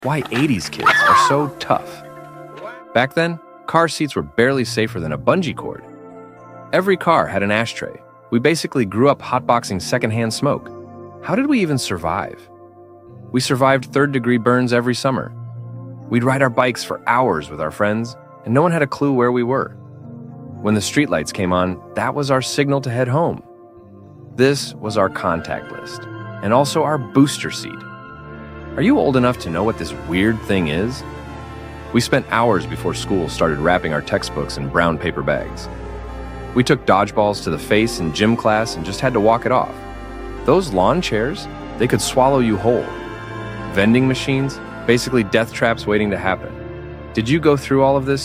why 80s kids are so tough. Back then, car seats were barely safer than a bungee cord. Every car had an ashtray. We basically grew up hotboxing secondhand smoke. How did we even survive? We survived third-degree burns every summer. We'd ride our bikes for hours with our friends, and no one had a clue where we were. When the streetlights came on, that was our signal to head home. This was our contact list, and also our booster seat. Are you old enough to know what this weird thing is? We spent hours before school started wrapping our textbooks in brown paper bags. We took dodgeballs to the face in gym class and just had to walk it off. Those lawn chairs, they could swallow you whole. Vending machines, basically death traps waiting to happen. Did you go through all of this